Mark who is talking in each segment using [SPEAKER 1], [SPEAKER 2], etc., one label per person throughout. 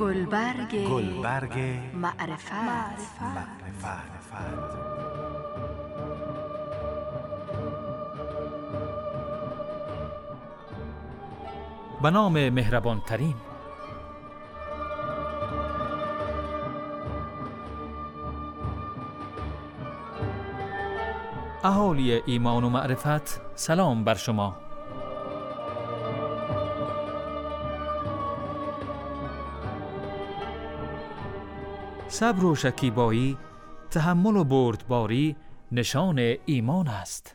[SPEAKER 1] گلبرگ
[SPEAKER 2] معرفت.
[SPEAKER 3] به نام مهربان ترین. اهالی ایمان و معرفت، سلام بر شما. صبر و شکیبایی، تحمل و بردباری نشان ایمان است.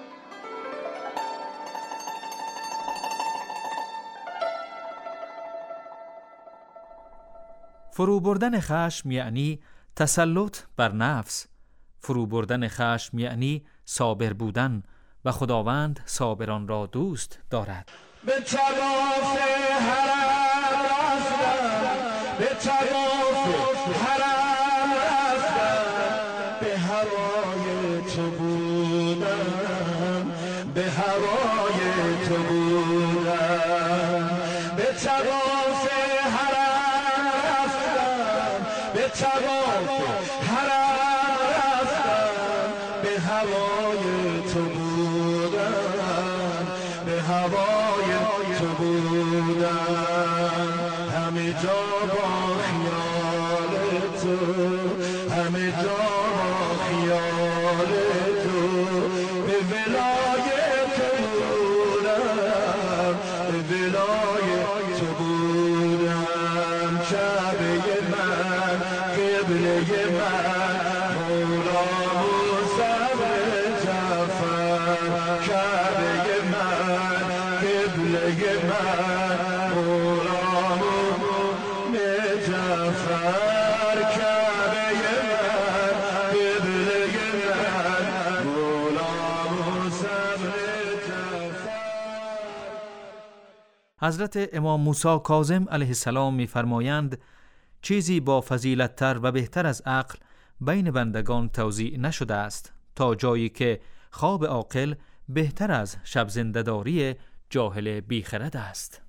[SPEAKER 3] فرو بردن خشم یعنی تسلط بر نفس. فرو بردن خشم یعنی صابر بودن و خداوند صابران را دوست دارد.
[SPEAKER 4] به طواف حرم رفتم، به طواف حرم رفتم، به هوای تو بودم، به هوای تو بودم. به طواف حرم رفتم، به طواف حرم رفتم، به هوای تو بودم، به هوای تو بودم. همه جا با خیال تو، همه جا با خیال تو، به ولای تو بودم، به ولای تو بودم. کعبه من، قبله من، مولا صبر جعفر. کعبه من، قبله من، مولا جعفر. کعبه من، قبله من، مولا صبر جعفر.
[SPEAKER 3] حضرت امام موسی کاظم علیه السلام می‌فرمایند چیزی با فضیلت‌تر و بهتر از عقل بین بندگان توزیع نشده است، تا جایی که خواب عاقل بهتر از شب زنده‌داری جاهل بیخرد است.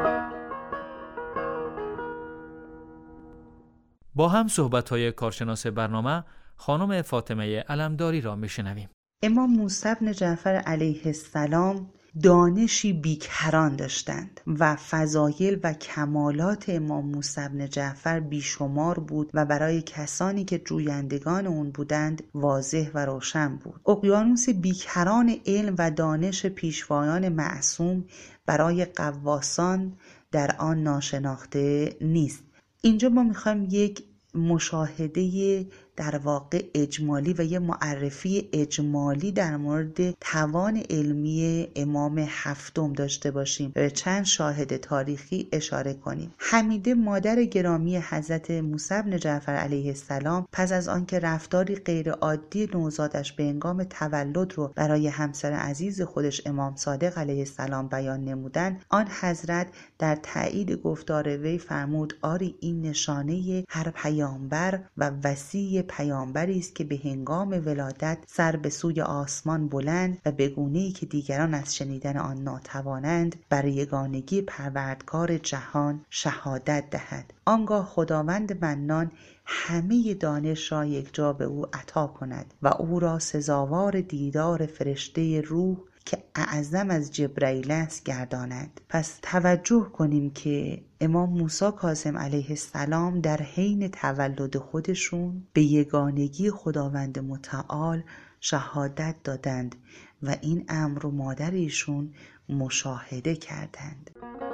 [SPEAKER 3] با هم صحبت‌های کارشناس برنامه خانم فاطمه علمداری را می‌شنویم.
[SPEAKER 5] امام موسی بن جعفر علیه السلام دانشی بیکران داشتند و فضایل و کمالات امام موسی بن جعفر بیشمار بود و برای کسانی که جویندگان اون بودند واضح و روشن بود. اقیانوس بیکران علم و دانش پیشوایان معصوم برای غواصان در آن ناشناخته نیست. اینجا ما میخوایم یک مشاهده در واقع اجمالی و یه معرفی اجمالی در مورد توان علمی امام هفتم داشته باشیم و به چند شاهد تاریخی اشاره کنیم. حمیده مادر گرامی حضرت موسی بن جعفر علیه السلام پس از آنکه رفتاری غیر عادی نوزادش به هنگام تولد رو برای همسر عزیز خودش امام صادق علیه السلام بیان نمودند، آن حضرت در تایید گفتار وی فرمود آری این نشانه هر پیامبر و وصی پیامبری است که به هنگام ولادت سر به سوی آسمان بلند و به گونه‌ای که دیگران از شنیدن آن ناتوانند بر یگانگی پروردگار جهان شهادت دهد. آنگاه خداوند منان همه دانش را یک جا به او عطا کند و او را سزاوار دیدار فرشته روح که اعظم از جبرئیل است گرداند. پس توجه کنیم که امام موسی کاظم علیه السلام در حین تولد خودشون به یگانگی خداوند متعال شهادت دادند و این امر رو مادر ایشون مشاهده کردند.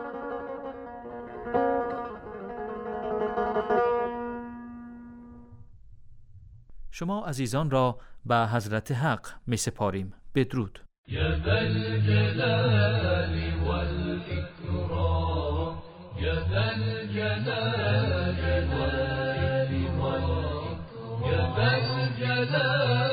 [SPEAKER 3] شما عزیزان را به حضرت حق می سپاریم. بدرود.
[SPEAKER 4] يا ذا الجلال والإكرام، يا ذا الجلال والإكرام، يا ذا الجلال